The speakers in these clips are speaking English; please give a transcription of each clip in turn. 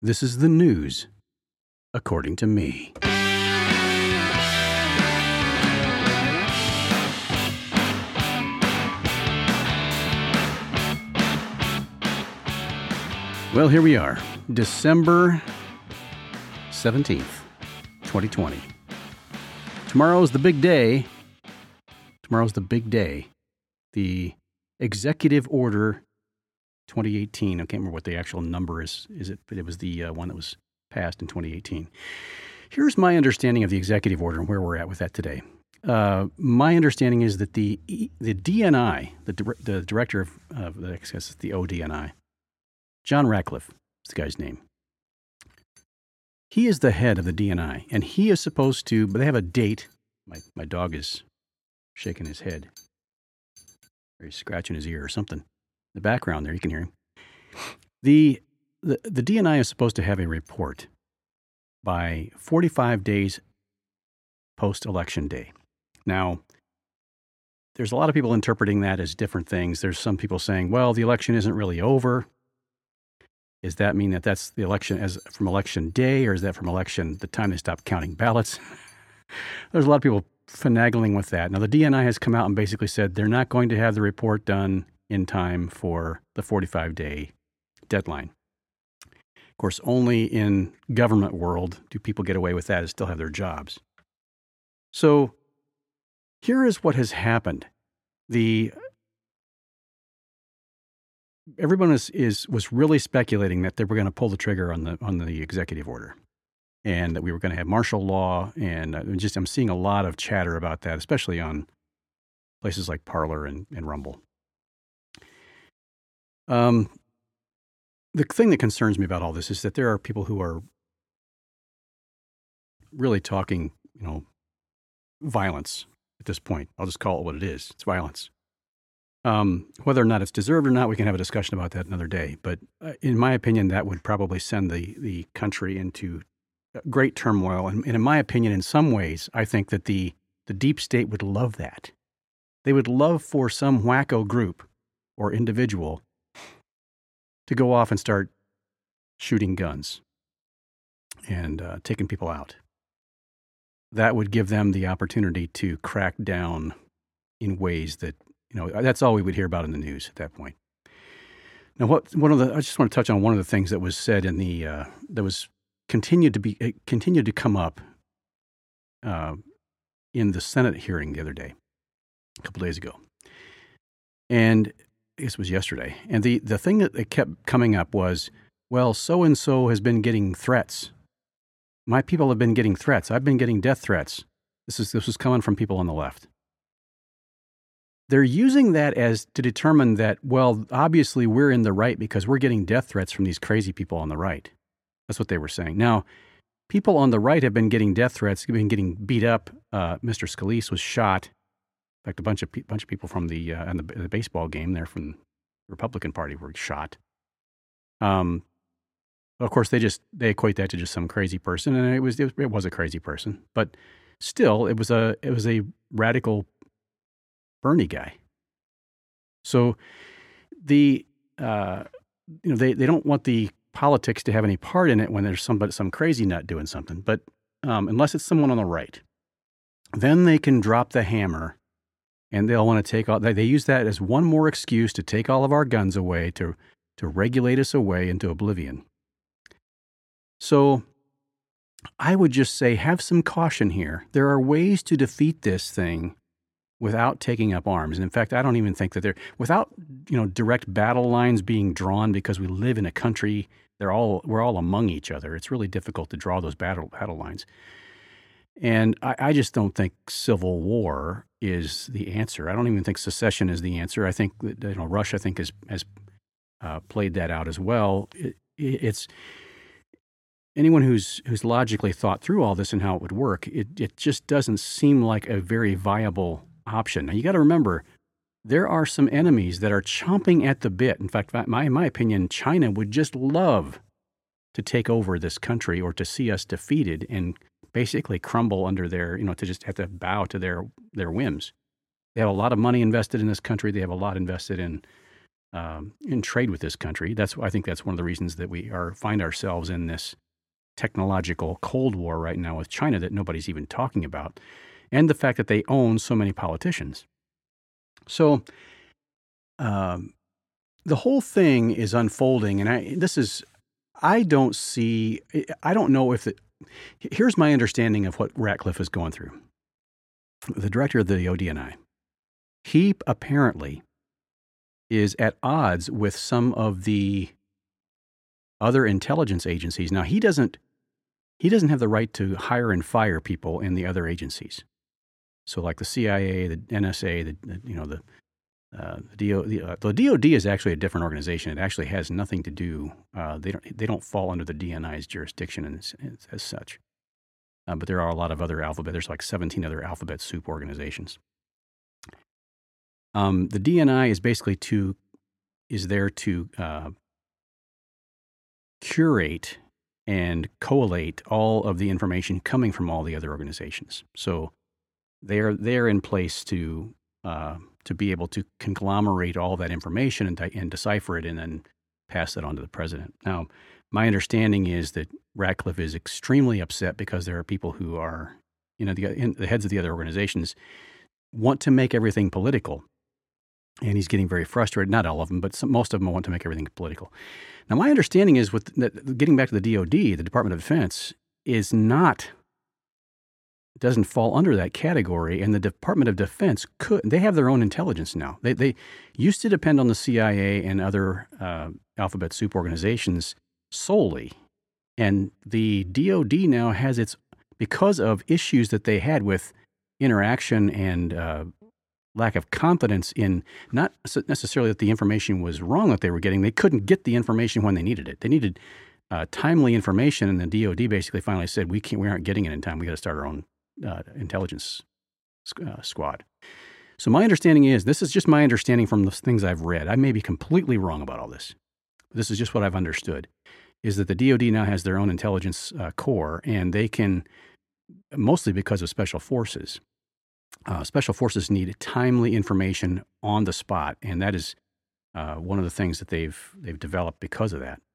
This is the news, according to me. Well, here we are, December 17th, 2020. Tomorrow's the big day. The Executive Order 2018. I can't remember what the actual number is. But it was the one that was passed in 2018. Here's my understanding of the Executive Order and where we're at with that today. My understanding is that the DNI, the director of I guess the ODNI, John Ratcliffe is the guy's name. He is the head of the DNI, and he is supposed to, but they have a date. My dog is shaking his head. Or he's scratching his ear or something. In the background there, you can hear him. The DNI is supposed to have a report by 45 days post-election day. Now, there's a lot of people interpreting that as different things. There's some people saying, well, the election isn't really over. Does that mean that that's the election as from election day, or is that from election the time they stop counting ballots? There's a lot of people finagling with that. Now, the DNI has come out and basically said they're not going to have the report done in time for the 45-day deadline. Of course, only in government world do people get away with that and still have their jobs. So here is what has happened. Everyone was really speculating that they were going to pull the trigger on the executive order, and that we were going to have martial law. And I'm seeing a lot of chatter about that, especially on places like Parler and Rumble. The thing that concerns me about all this is that there are people who are really talking, violence at this point. I'll just call it what it is. It's violence. Whether or not it's deserved or not, we can have a discussion about that another day. But in my opinion, that would probably send the country into great turmoil. And in my opinion, in some ways, I think that the deep state would love that. They would love for some wacko group or individual to go off and start shooting guns and taking people out. That would give them the opportunity to crack down in ways that, that's all we would hear about in the news at that point. Now, I just want to touch on one of the things that was said in that was continued to come up in the Senate hearing the other day, a couple days ago, and I guess it was yesterday. And the thing that kept coming up was, well, so and so has been getting threats. My people have been getting threats. I've been getting death threats. This was coming from people on the left. They're using that as to determine that, well, obviously we're in the right because we're getting death threats from these crazy people on the right. That's what they were saying. Now, people on the right have been getting death threats, been getting beat up. Mr. Scalise was shot. In fact, a bunch of people from the baseball game there from the Republican Party were shot. Of course, they equate that to just some crazy person, and it was a crazy person, but still, it was a radical Bernie guy. So they don't want the politics to have any part in it when there's some crazy nut doing something. But unless it's someone on the right, then they can drop the hammer, and they'll want to take all. They use that as one more excuse to take all of our guns away, to regulate us away into oblivion. So I would just say have some caution here. There are ways to defeat this thing without taking up arms. And in fact, I don't even think that without direct battle lines being drawn, because we live in a country, we're all among each other. It's really difficult to draw those battle lines. And I just don't think civil war is the answer. I don't even think secession is the answer. I think that Russia, has played that out as well. It's anyone who's logically thought through all this and how it would work. It just doesn't seem like a very viable option. Now, you got to remember, there are some enemies that are chomping at the bit. In fact, in my opinion, China would just love to take over this country or to see us defeated and basically crumble under their, to just have to bow to their whims. They have a lot of money invested in this country. They have a lot invested in in trade with this country. I think that's one of the reasons that we find ourselves in this technological Cold War right now with China that nobody's even talking about, and the fact that they own so many politicians. So the whole thing is unfolding, and I don't know if here's my understanding of what Ratcliffe is going through. The director of the ODNI, he apparently is at odds with some of the other intelligence agencies. Now, he doesn't have the right to hire and fire people in the other agencies. So, like the CIA, the NSA, the DoD is actually a different organization. It actually has nothing to do. They don't fall under the DNI's jurisdiction as such. But there are a lot of other there's like 17 other alphabet soup organizations. The DNI is basically there to curate and collate all of the information coming from all the other organizations. So they're in place to be able to conglomerate all that information and decipher it and then pass that on to the president. Now, my understanding is that Ratcliffe is extremely upset because there are people who are, the heads of the other organizations want to make everything political. And he's getting very frustrated. Not all of them, but most of them want to make everything political. Now, my understanding is getting back to the DoD, the Department of Defense, doesn't fall under that category. And the Department of Defense they have their own intelligence now. They used to depend on the CIA and other alphabet soup organizations solely. And the DoD now has because of issues that they had with interaction and lack of confidence in, not necessarily that the information was wrong that they were getting. They couldn't get the information when they needed it. They needed timely information, and the DoD basically finally said, we aren't getting it in time. We got to start our own intelligence squad. So my understanding is, this is just my understanding from the things I've read. I may be completely wrong about all this. This is just what I've understood, is that the DoD now has their own intelligence corps, and they can, mostly because of special forces. Special forces need timely information on the spot, and that is one of the things that they've developed because of that.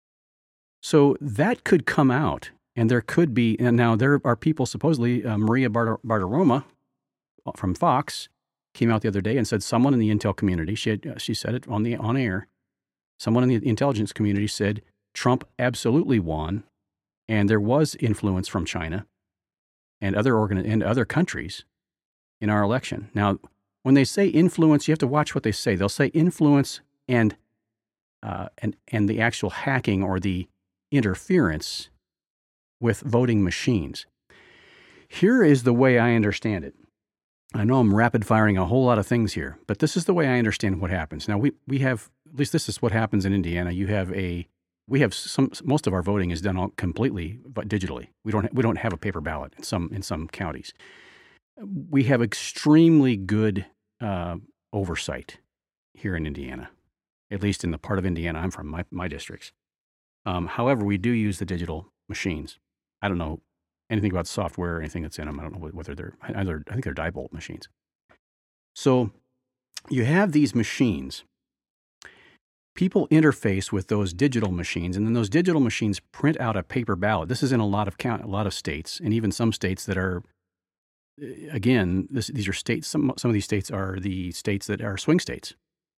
So that could come out, and there could be. And now there are people, supposedly Maria Bartiromo from Fox came out the other day and said someone in the intel community. She said it on air. Someone in the intelligence community said Trump absolutely won, and there was influence from China and other countries in our election. Now, when they say influence, you have to watch what they say. They'll say influence and the actual hacking or the interference with voting machines. Here is the way I understand it. I know I'm rapid firing a whole lot of things here, but this is the way I understand what happens. Now, we have, at least this is what happens in Indiana. Most of our voting is done all completely but digitally. We don't have a paper ballot in some counties. We have extremely good oversight here in Indiana, at least in the part of Indiana I'm from, my districts. However, we do use the digital machines. I don't know anything about software or anything that's in them. I don't know whether I think they're die-bolt machines. So you have these machines. People interface with those digital machines, and then those digital machines print out a paper ballot. This is in a lot of states, and even some states that are, again, these are states. Some of these states are the states that are swing states,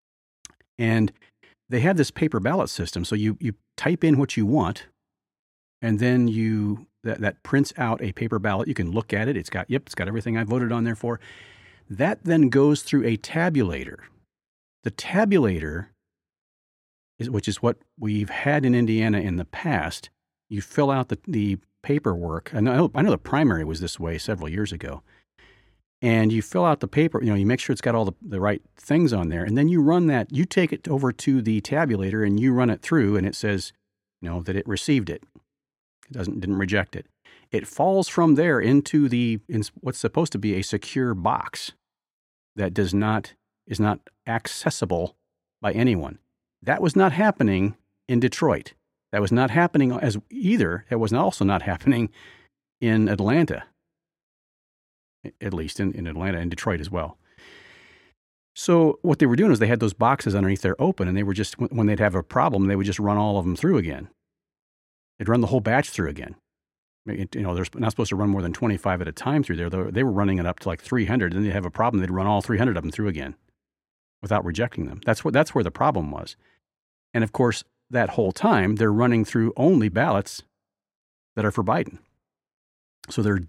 and they have this paper ballot system. So you type in what you want, and then that prints out a paper ballot. You can look at it. It's got everything I voted on there for. That then goes through a tabulator. The tabulator, which is what we've had in Indiana in the past. You fill out the paperwork. I know the primary was this way several years ago. And you fill out the paper, you make sure it's got all the right things on there. And then you run that, you take it over to the tabulator and you run it through, and it says, that it received it. It didn't reject it. It falls from there into what's supposed to be a secure box that is not accessible by anyone. That was not happening in Detroit. That was not happening That was also not happening in Atlanta, at least in Atlanta and Detroit as well. So what they were doing is they had those boxes underneath there open, and they were just, when they'd have a problem, they would just run all of them through again. They'd run the whole batch through again. They're not supposed to run more than 25 at a time through there. They were running it up to like 300, and they'd have a problem. They'd run all 300 of them through again without rejecting them. That's where the problem was. And of course, that whole time, they're running through only ballots that are for Biden. So they're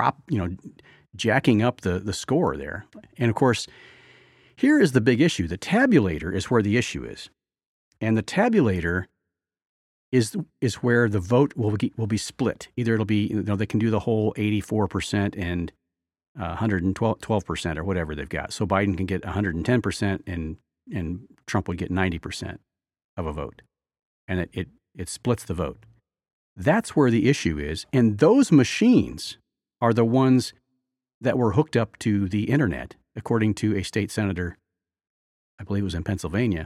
jacking up the score there. And of course, here is the big issue. The tabulator is where the issue is. And the tabulator is where the vote will be split. Either it'll be, they can do the whole 84% and 112% or whatever they've got. So Biden can get 110% and Trump would get 90% of a vote. And it splits the vote. That's where the issue is. And those machines are the ones that were hooked up to the internet, according to a state senator, I believe it was in Pennsylvania,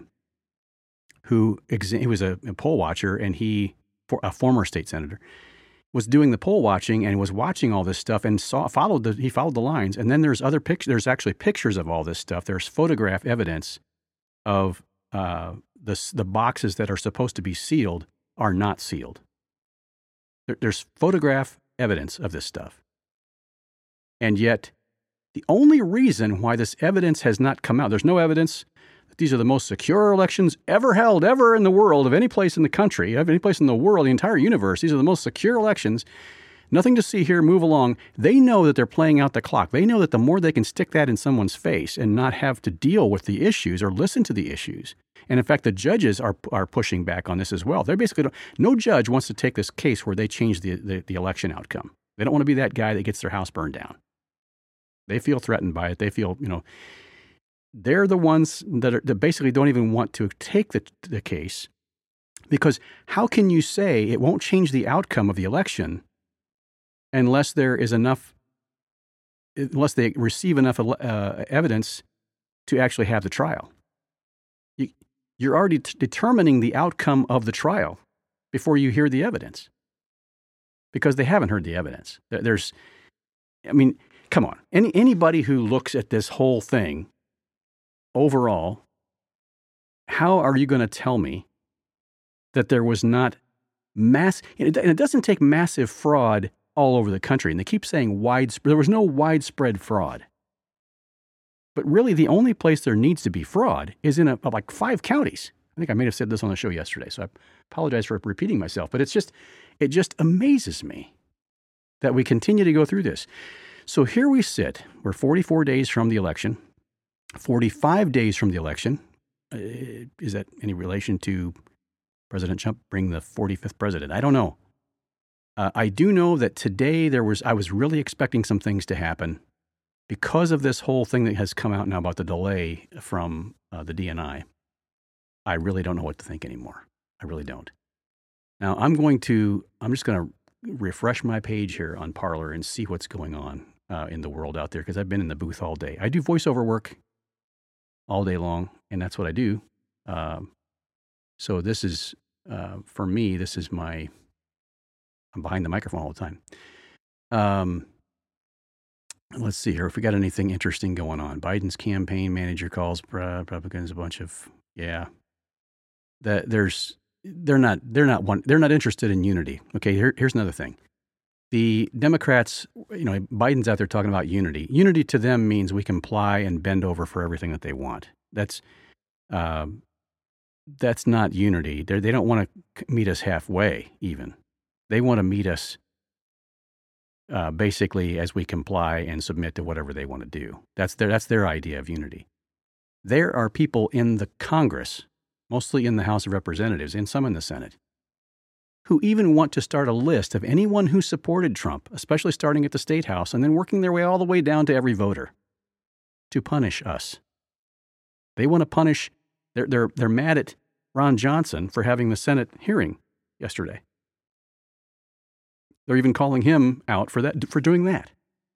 he was a poll watcher, and a former state senator, was doing the poll watching and was watching all this stuff and followed the lines. And then there's other pictures. There's actually pictures of all this stuff. There's photograph evidence of the boxes that are supposed to be sealed are not sealed. There's photograph evidence of this stuff. And yet, the only reason why this evidence has not come out, there's no evidence that these are the most secure elections ever held, ever in the world, of any place in the country, of any place in the world, the entire universe. These are the most secure elections. Nothing to see here, move along. They know that they're playing out the clock. They know that the more they can stick that in someone's face and not have to deal with the issues or listen to the issues. And in fact, the judges are pushing back on this as well. They're basically, no judge wants to take this case where they change the election outcome. They don't want to be that guy that gets their house burned down. They feel threatened by it. They feel, they're the ones that basically don't even want to take the case, because how can you say it won't change the outcome of the election unless they receive enough evidence to actually have the trial? You're already determining the outcome of the trial before you hear the evidence, because they haven't heard the evidence. Come on. Anybody who looks at this whole thing overall, how are you going to tell me that there was not it doesn't take massive fraud all over the country. And they keep saying widespread. There was no widespread fraud. But really, the only place there needs to be fraud is in like 5 counties. I think I may have said this on the show yesterday, so I apologize for repeating myself. But it just amazes me that we continue to go through this. So here we sit. We're 44 days from the election, 45 days from the election. Is that any relation to President Trump being the 45th president? I don't know. I do know that today I was really expecting some things to happen because of this whole thing that has come out now about the delay from the DNI. I really don't know what to think anymore. I really don't. Now I'm just going to refresh my page here on Parler and see what's going on in the world out there, because I've been in the booth all day. I do voiceover work all day long, and that's what I do. So this is, for me, I'm behind the microphone all the time. Let's see here if we got anything interesting going on. Biden's campaign manager calls Republicans a bunch of, they're not interested in unity. Okay, here's another thing. The Democrats, Biden's out there talking about unity. Unity to them means we comply and bend over for everything that they want. That's not unity. They don't want to meet us halfway even. They want to meet us basically as we comply and submit to whatever they want to do. That's their idea of unity. There are people in the Congress, mostly in the House of Representatives and some in the Senate, who even want to start a list of anyone who supported Trump, especially starting at the State House and then working their way all the way down to every voter, to punish us. They want to punish. They're mad at Ron Johnson for having the Senate hearing yesterday. They're even calling him out for doing that.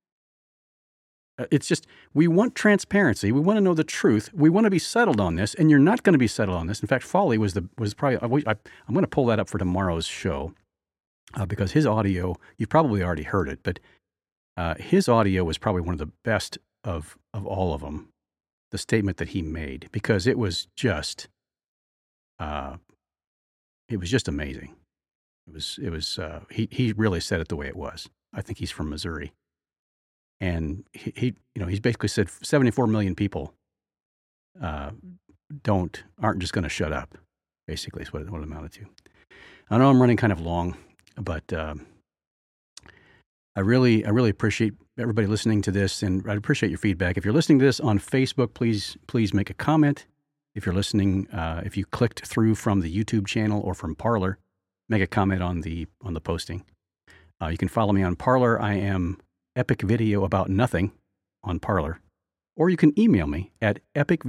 It's just, we want transparency. We want to know the truth. We want to be settled on this, and you're not going to be settled on this. In fact, Foley was probably. I'm going to pull that up for tomorrow's show because his audio, you've probably already heard it, but his audio was probably one of the best of all of them. the statement that he made, because it was just amazing. He really said it the way it was. I think he's from Missouri, and he's basically said 74 million people aren't just going to shut up. Basically, is what it amounted to. I know I'm running kind of long, but I really appreciate everybody listening to this, and I'd appreciate your feedback. If you're listening to this on Facebook, please make a comment. If you're listening, if you clicked through from the YouTube channel or from Parler, make a comment on the posting. You can follow me on Parler. I am Epic Video About Nothing on Parler, or you can email me at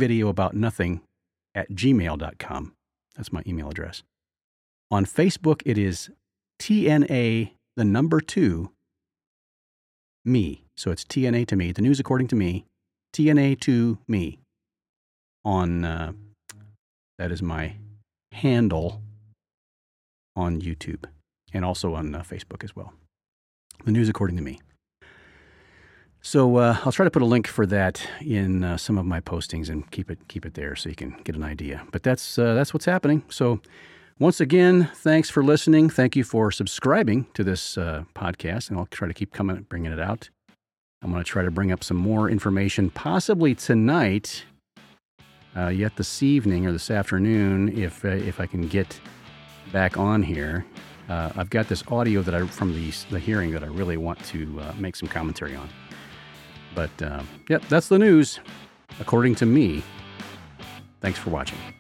epicvideoaboutnothing@gmail.com. That's my email address. On Facebook, it is TNA, the number 2, me. So it's TNA to me, the news according to me, TNA to me. On that is my handle on YouTube and also on Facebook as well. The news according to me. So I'll try to put a link for that in some of my postings and keep it there so you can get an idea. But that's what's happening. So once again, thanks for listening. Thank you for subscribing to this podcast, and I'll try to keep bringing it out. I'm going to try to bring up some more information, possibly tonight, yet this evening or this afternoon, if I can get back on here. I've got this audio from the hearing that I really want to make some commentary on. But, that's the news, according to me. Thanks for watching.